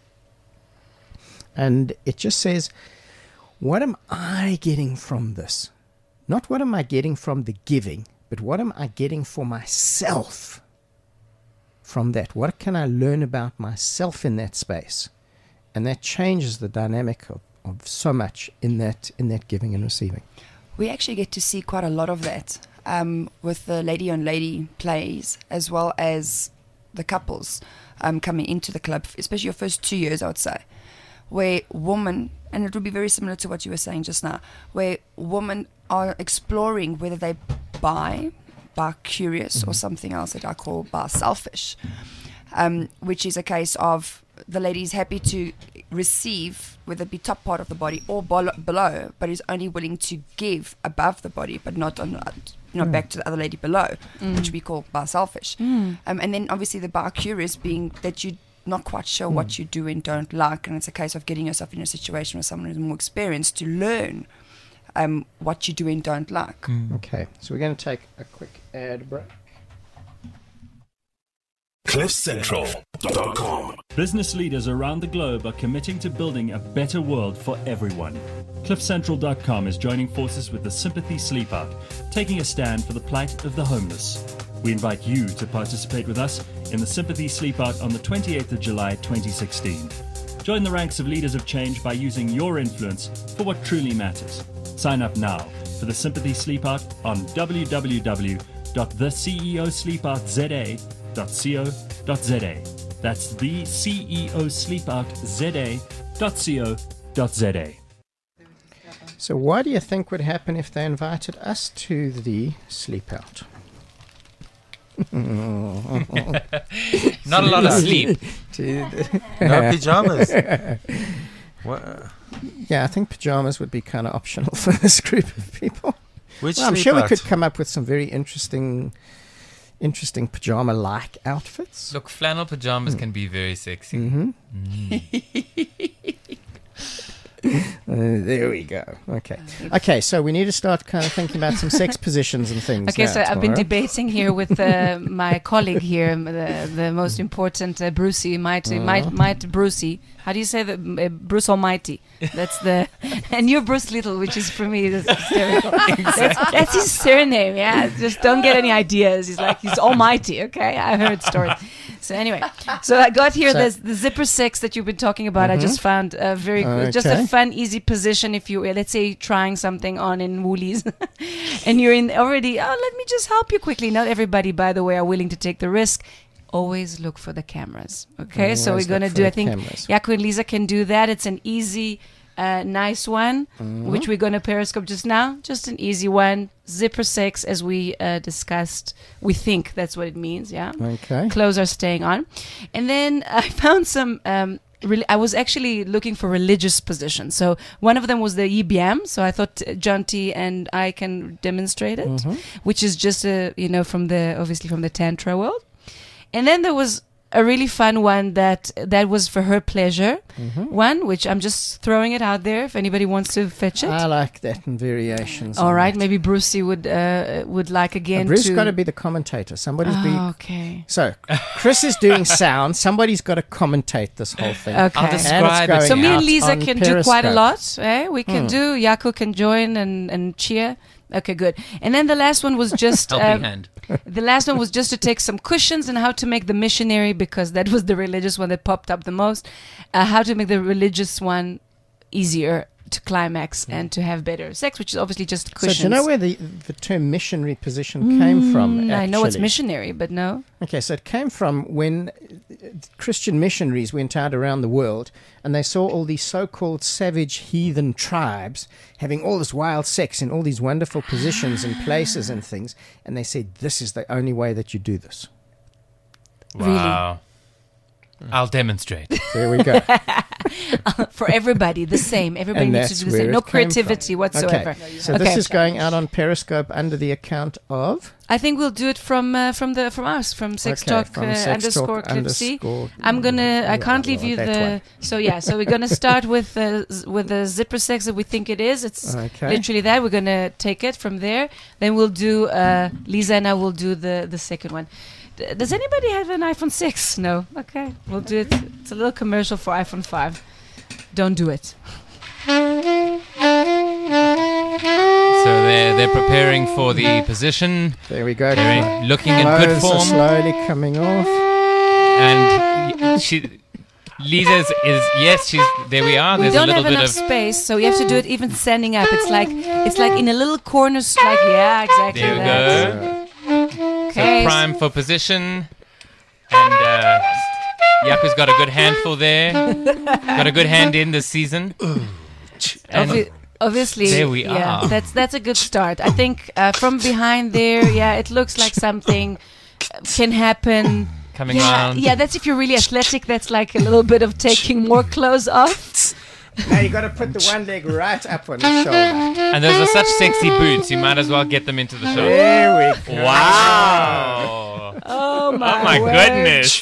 And it just says, what am I getting from this? Not what am I getting from the giving, but what am I getting for myself from that? What can I learn about myself in that space? And that changes the dynamic of so much in that giving and receiving. We actually get to see quite a lot of that with the lady on lady plays, as well as the couples coming into the club, especially your first 2 years, I would say, where women, and it would be very similar to what you were saying just now, where women are exploring whether they bi curious or something else that I call bi selfish, which is a case of the lady is happy to receive, whether it be top part of the body or below, but is only willing to give above the body, but not on back to the other lady below, which we call bi selfish. And then obviously the bi curious being that you're not quite sure what you do and don't like, and it's a case of getting yourself in a situation with someone who's more experienced to learn what you do and don't like. Okay, so we're going to take a quick ad break. CliffCentral.com. Business leaders around the globe are committing to building a better world for everyone. CliffCentral.com is joining forces with the Sympathy Sleep Out, taking a stand for the plight of the homeless. We invite you to participate with us in the Sympathy Sleep Out on the 28th of July 2016. Join the ranks of leaders of change by using your influence for what truly matters. Sign up now for the Sympathy Sleep Out on www.theceosleepoutza.co.za. That's the ceosleepoutza.co.za. So what do you think would happen if they invited us to the sleep out? Not a lot of sleep. No pajamas. What? Yeah, I think pajamas would be kind of optional for this group of people. Which I'm sleep sure we out? could come up with some very interesting pajama-like outfits. Look, flannel pajamas can be very sexy. There we go. Okay, so we need to start kind of thinking about some sex positions and things. Okay, now, so I've been tomorrow. debating here with my colleague here, the most important Brucey, might Brucey. How do you say that? Bruce Almighty. That's the, and you're Bruce Little, which is for me that's hysterical. That's his surname. Yeah, just don't get any ideas. He's Almighty. Okay, I heard stories. So anyway, so I got here the zipper sex that you've been talking about. I just found very good, just a fun, easy position. If you let's say trying something on in Woolies, and you're in already. Oh, let me just help you quickly. Not everybody, by the way, are willing to take the risk. Always look for the cameras. Okay, so we're gonna do. I think Jaco and Lisa can do that. It's an easy, nice one, which we're gonna periscope just now. Just an easy one. Zipper sex, as we discussed. We think that's what it means. Yeah. Okay. Clothes are staying on, and then I found some. I was actually looking for religious positions. So one of them was the EBM. So I thought John T and I can demonstrate it, which is just from the Tantra world. And then there was a really fun one that was for her pleasure. One, which I'm just throwing it out there if anybody wants to fetch it. I like that and variations. All right, maybe Brucey would like again. Bruce's got to be the commentator. Somebody's okay. So Chris is doing sound. Somebody's got to commentate this whole thing. Okay. I'll describe it. So me and Lisa can do quite a Periscope. lot. We can do. Jaco can join and cheer. Okay, good. And then the last one was just Helping hand. the last one was just to take some cushions and how to make the missionary, because that was the religious one that popped up the most. How to make the religious one easier to climax and to have better sex, which is obviously just cushions. So do you know where the term missionary position came from? I know it's actually? missionary, but no. Okay, so it came from when Christian missionaries went out around the world and they saw all these so-called savage heathen tribes having all this wild sex in all these wonderful positions and places and things, and they said, this is the only way that you do this. Wow. I'll demonstrate. There we go. For everybody, the same. Everybody And needs to that's do the where same. it No came creativity from. whatsoever. Okay, so this is going out on Periscope under the account of... I think we'll do it from us, from Sex Talk from Sex _Clip Talk C. _ I'm gonna. I can't leave you that the. one. So we're gonna start with the zipper sex that we think it is. It's Okay. literally that. We're gonna take it from there. Then we'll do. Lisa and I will do the second one. Does anybody have an iPhone 6? No. Okay, we'll do it. It's a little commercial for iPhone 5. Don't do it. So they're preparing for the position. There we go. They're looking in good Clothes are form. slowly coming off. And Lisa's is yes. She's there. We are. We There's don't a little have bit enough of space, so you have to do it even standing up. It's like in a little corner. Like exactly. there we that. go. Okay. So prime for position, and Jaco's got a good handful there. Got a good hand in this season. And Obviously, there we are. That's a good start. I think from behind there, it looks like something can happen. coming around. Yeah, that's if you're really athletic. That's like a little bit of taking more clothes off. Now you got to put the one leg right up on the shoulder. And those are such sexy boots. You might as well get them into the show. There we go. Wow. Oh Oh my my word. goodness.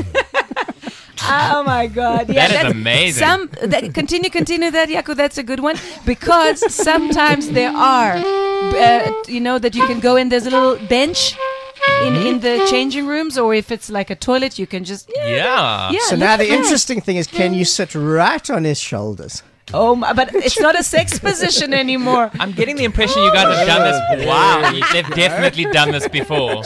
Oh my God! Yeah, That is that's amazing. Continue that, Jaco. That's a good one, because sometimes there are, that you can go in. There's a little bench in the changing rooms, or if it's like a toilet, you can just Yeah. yeah. So look now at the that. interesting thing is, can you sit right on his shoulders? Oh my! But it's not a sex position anymore. I'm getting the impression you guys have done this. Wow. They've definitely done this before.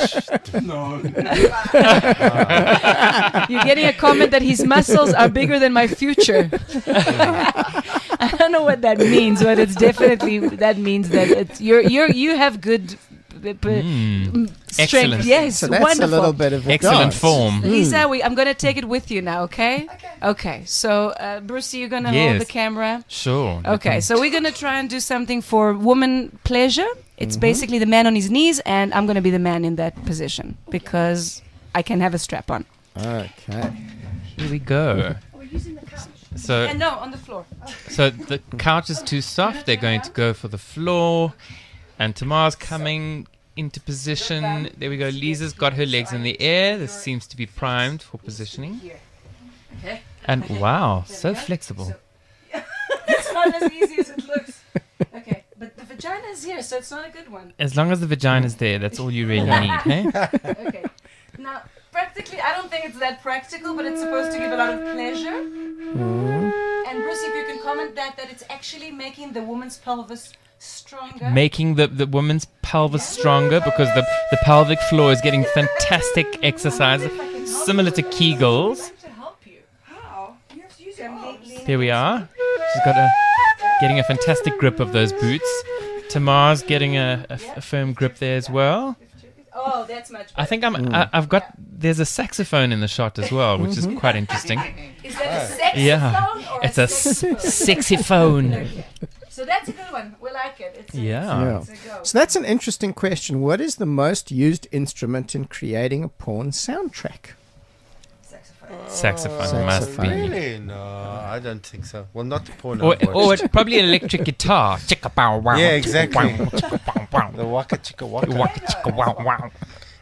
You're getting a comment that his muscles are bigger than my future. I don't know what that means, but it's definitely that means that it's you have good strength. Excellent. Yes, So that's wonderful. a little bit of a Excellent dance. form. Lisa, I'm going to take it with you now, okay? Okay. So, Brucey, you're going to hold Yes. the camera. Sure. Okay, so we're going to try and do something for woman pleasure. It's basically the man on his knees, and I'm going to be the man in that position because I can have a strap on. Okay. Here we go. So, And no, on the floor. so the couch is too soft. They're going to go for the floor. And Tamar's coming into position. There we go. Lisa's got her legs in the air. This seems to be primed for positioning. And wow, so flexible. not as easy as it looks. Okay, but the vagina is here, so it's not a good one. As long as the vagina's there, that's all you really need, hey? Okay. Now, practically, I don't think it's that practical, but it's supposed to give a lot of pleasure. And Bruce, if you can comment that it's actually making the woman's pelvis stronger. Making the woman's pelvis stronger because the pelvic floor is getting fantastic exercise, similar to Kegels. To help you. How? You have to use your arms. There we are. She's got getting a fantastic grip of those boots. Tamar's getting a firm grip there as well. Oh, that's much better. I think there's a saxophone in the shot as well, which is quite interesting. Is that a sexy Yeah, phone or it's a a sexy phone. So that's a good one. We like it. It's Yeah. It's a go. So that's an interesting question. What is the most used instrument in creating a porn soundtrack? Saxophone must be. Really? No, I don't think so. Well, not the porn. Or I've watched. probably an electric guitar. Chicka bow wow. Yeah, exactly. Chicka bow wow. The waka chicka waka. Waka chicka wow wow.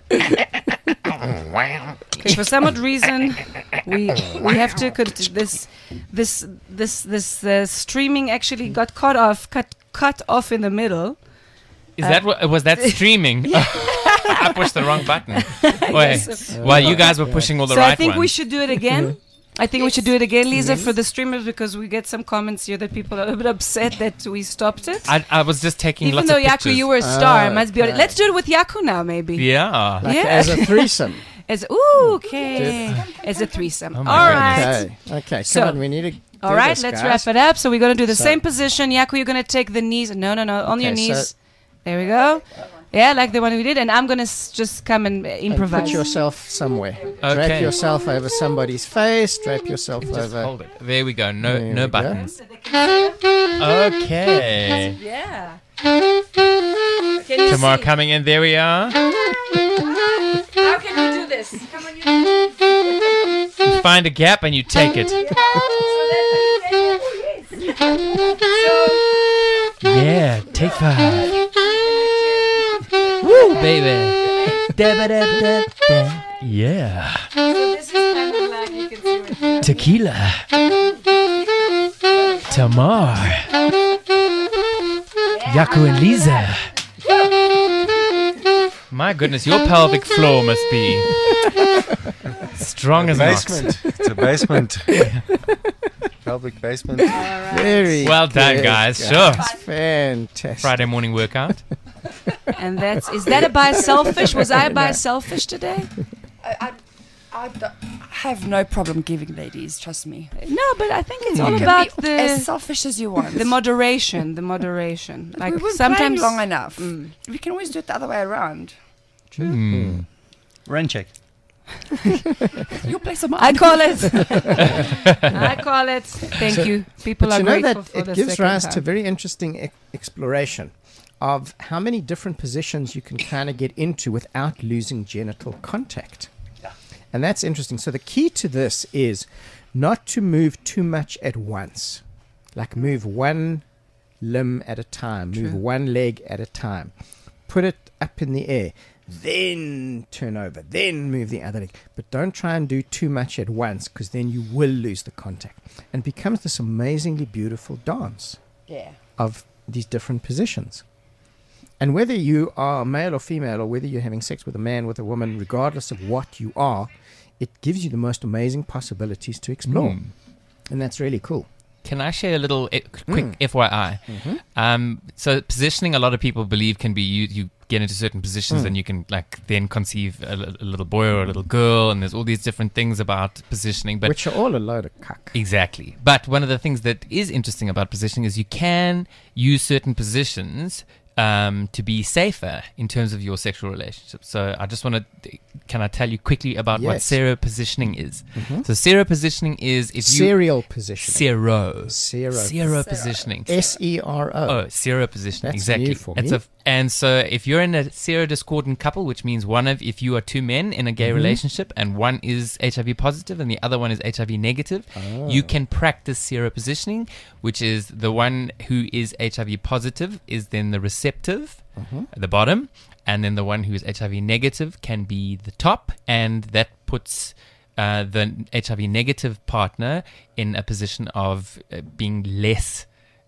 Okay, for some odd reason, we have to this streaming actually got cut off in the middle. Is that what was that streaming? I pushed the wrong button. Wait, while you guys were pushing all the So right I think ones. we should do it again. I think we should do it again, Lisa, for the streamers, because we get some comments here that people are a bit upset that we stopped it. I was just taking Even lots though of Yaku, pictures. you were a star, I must be honest. okay. Let's do it with Yaku now, maybe. Yeah. Like Yeah. as a threesome. Okay. As a threesome. Oh my All goodness. right. Okay. So- Come on, we need to. All right, let's wrap it up. So we're going to do the So- same position. Yaku, you're going to take the knees. No, on your Okay, knees. so- There we go. Yeah, like the one we did. And I'm going to just come and And improvise. put yourself somewhere. Okay. Drape yourself over somebody's face. Drape yourself Just over. hold it. There we go. No There we no go. buttons. Okay. Yeah. Can you Tamar see? coming in. There we are. How can you do this? Come on, You find a gap and you take it. Yeah. Take 5. Woo, baby. Da-ba-da-da-da. Yeah. So this is kind of like you can see right Tequila. Tamar. Yaku and Lisa. My goodness, your pelvic floor must be strong as an ox. Basement. It's a basement. Pelvic basement. Very Well done, good, guys. Sure. Fantastic. Friday morning workout. And is that a bi selfish? Was I a bi selfish today? I have no problem giving ladies, trust me. No, but I think it's all You can about be as the selfish as you want. moderation. Like We've been sometimes playing long enough. We can always do it the other way around. Rain check. Your place of mine. I call it. I call it. Thank you. People But are you know grateful that for it the gives second rise time. to very interesting exploration of how many different positions you can kind of get into without losing genital contact. And that's interesting. So the key to this is not to move too much at once. Like move one limb at a time, move one leg at a time. Put it up in the air, then turn over, then move the other leg. But don't try and do too much at once, because then you will lose the contact. And it becomes this amazingly beautiful dance Yeah. of these different positions. And whether you are male or female, or whether you're having sex with a man, with a woman, regardless of what you are, it gives you the most amazing possibilities to explore. And that's really cool. Can I share a little quick FYI? So positioning, a lot of people believe can be you get into certain positions and you can like then conceive a little boy or a little girl, and there's all these different things about positioning. But Which are all a load of cuck. exactly. But one of the things that is interesting about positioning is you can use certain positions to be safer in terms of your sexual relationship. So I just want to, can I tell you quickly about what Yes. seropositioning is? So seropositioning is if you... Serial positioning. Seropositioning. SERO. Oh, seropositioning. That's Exactly. new for It's me. and so if you're in a serodiscordant couple, which means if you are two men in a gay relationship and one is HIV positive and the other one is HIV negative, you can practice seropositioning, which is the one who is HIV positive is then the receptive at the bottom, and then the one who is HIV negative can be the top, and that puts the HIV negative partner in a position of being less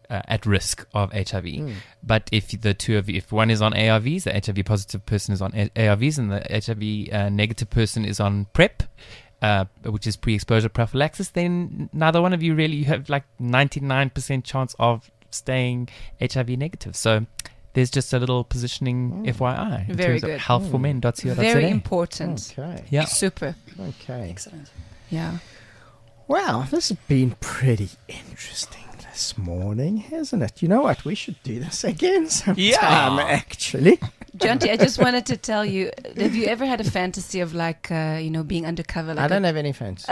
at risk of HIV. But if the two of you, if one is on ARVs, the HIV positive person is on ARVs, and the HIV negative person is on PrEP, which is pre-exposure prophylaxis, then neither one of you really, you have like 99% chance of staying HIV negative. So there's just a little positioning FYI. In Very terms of good. healthformen.co.za. Very important. Okay. Yeah. Super. Okay. Excellent. Yeah. Wow, this has been pretty interesting this morning, hasn't it? You know what? We should do this again sometime, actually. Jonty, I just wanted to tell you, have you ever had a fantasy of like, being undercover? Like I don't have any fancy.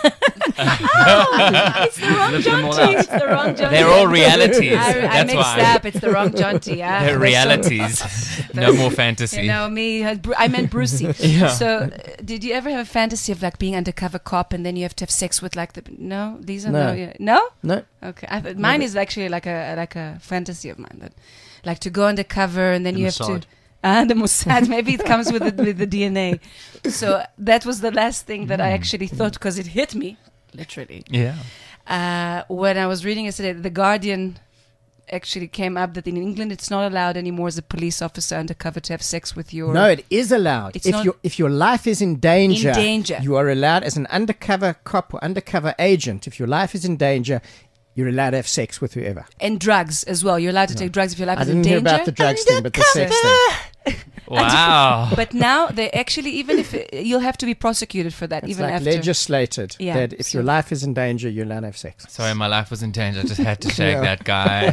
It's the wrong Jonty. It's the wrong Jonty. They're all realities. I That's mixed why. up. It's the wrong Jonty. Yeah. They're realities. No more fantasy. You know me. I meant Brucey. Yeah. So, did you ever have a fantasy of like being undercover cop and then you have to have sex with like the? No, these are No. no. No. Okay, mine is actually like a fantasy of mine that, like to go undercover and then The you Mossad. have to. The Mossad, maybe it comes with the DNA. So that was the last thing that I actually thought, because it hit me, literally. Yeah. When I was reading yesterday, The Guardian actually came up that in England it's not allowed anymore as a police officer undercover to have sex with your... No, it is allowed. It's not- If your life is in danger, In danger. you are allowed as an undercover cop or undercover agent. If your life is in danger, you're allowed to have sex with whoever. And drugs as well. You're allowed to take drugs if your life I is in didn't hear danger. about the drugs thing, but the sex thing. Wow. But now they actually, even if you'll have to be prosecuted for that, It's even like after. legislated Yeah, that if so- your life is in danger, you're allowed to have sex. Sorry, my life was in danger. I just had to shake Yeah. that guy.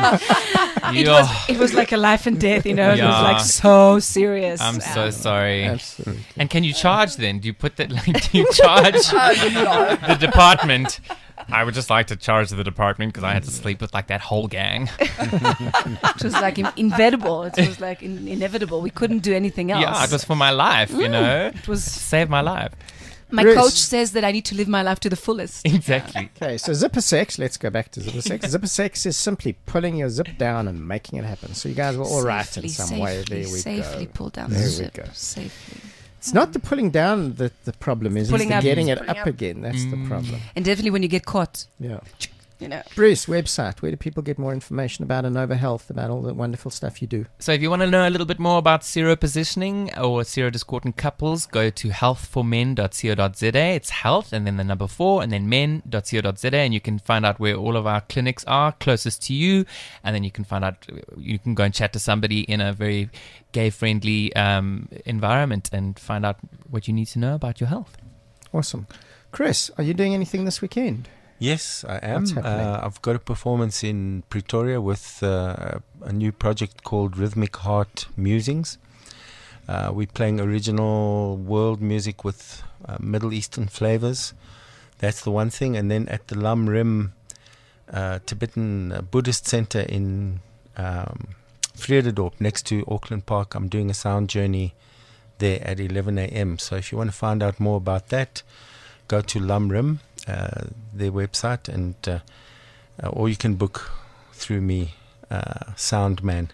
It was like a life and death, It was Yeah. like so serious. I'm so sorry. Absolutely. And can you charge then? Do you put that? Like, do you charge the department? I would just like to charge the department because I had to sleep with like that whole gang. It was like inevitable. It was like inevitable. We couldn't do anything else. Yeah, it was for my life. You know, It was. save my life. My Bruce. coach says that I need to live my life to the fullest. Exactly. Okay, so zipper sex, let's go back to zipper sex. Zipper sex is simply pulling your zip down and making it happen. So you guys were all right in some way. There we Safely go. pull down There the we zip. go. Safely. It's not the pulling down that the problem is, Pulling it's the up. getting it Pulling up up. again. That's the problem. And definitely when you get caught, Yeah. you know. Bruce, website, where do people get more information about Inova Health, about all the wonderful stuff you do? So if you want to know a little bit more about seropositioning or serodiscordant couples, go to healthformen.co.za. It's health and then the number 4 and then men.co.za, and you can find out where all of our clinics are closest to you, and then you can find out, you can go and chat to somebody in a very gay-friendly environment and find out what you need to know about your health. Awesome. Chris, are you doing anything this weekend? Yes, I am. What's happening? I've got a performance in Pretoria with a new project called Rhythmic Heart Musings. We're playing original world music with Middle Eastern flavors. That's the one thing. And then at the Lam Rim Tibetan Buddhist Center in Vredendorp, next to Auckland Park, I'm doing a sound journey there at 11 a.m. So if you want to find out more about that, go to Lam Rim, their website, and or you can book through me, Soundman.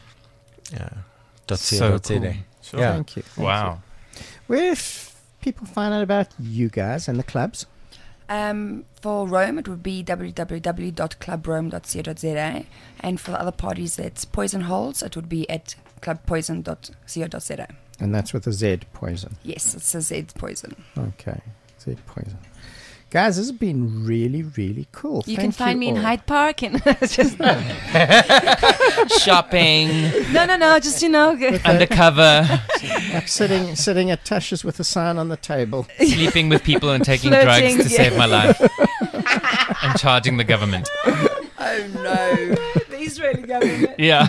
So cool. Yeah. Thank you. Thank Wow. you. Where if people find out about you guys and the clubs? For Rome, it would be www.clubrome.co.za, and for the other parties, that's Poison Holes. It would be at clubpoison.co.za. And that's with a Z, Poison. Yes, it says it's Poison. Okay. Z, Poison. Guys, this has been really, really cool. You Thank can find me in all. Hyde Park and just Shopping, no, just undercover, Like sitting at Tasha's with a sign on the table. sleeping with people and taking Flirting, drugs to yeah. save my life, and charging the government. Oh no! the Israeli government Yeah.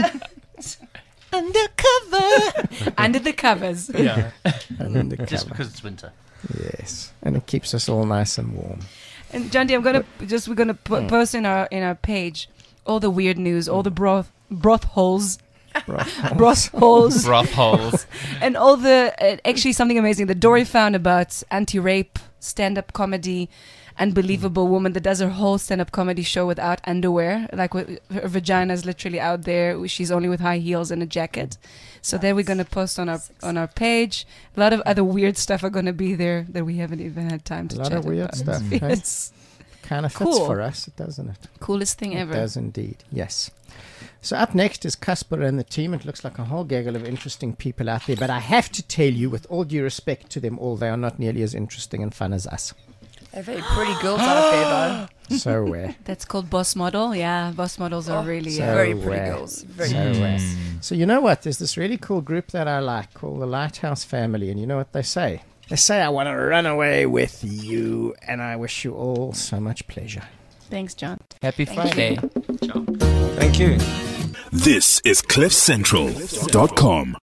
under the covers. Yeah. And then the Just cover. because it's winter. Yes. And it keeps us all nice and warm. And Jonty, we're gonna post in our page all the weird news, all the broth holes, broth holes, Broth holes. and all the actually something amazing that Dory found about anti-rape stand-up comedy. Unbelievable woman that does her whole stand-up comedy show without underwear, like with her vagina is literally out there. She's only with high heels and a jacket. So there we're gonna post on our page. A lot of other weird stuff are gonna be there that we haven't even had time to A lot chat of weird about. stuff. Hey? Yes. kind of fits Cool. for us, doesn't it? Coolest thing ever. It does indeed, yes. So up next is Casper and the team. It looks like a whole gaggle of interesting people out there, but I have to tell you, with all due respect to them all, they are not nearly as interesting and fun as us. They're very pretty girls out there, though. So That's called boss model. Yeah, boss models are really. so Very pretty girls. Very So you know what? There's this really cool group that I like called the Lighthouse Family, and you know what they say? They say, I want to run away with you, and I wish you all so much pleasure. Thanks, John. Happy Friday. Thank you. This is CliffCentral.com.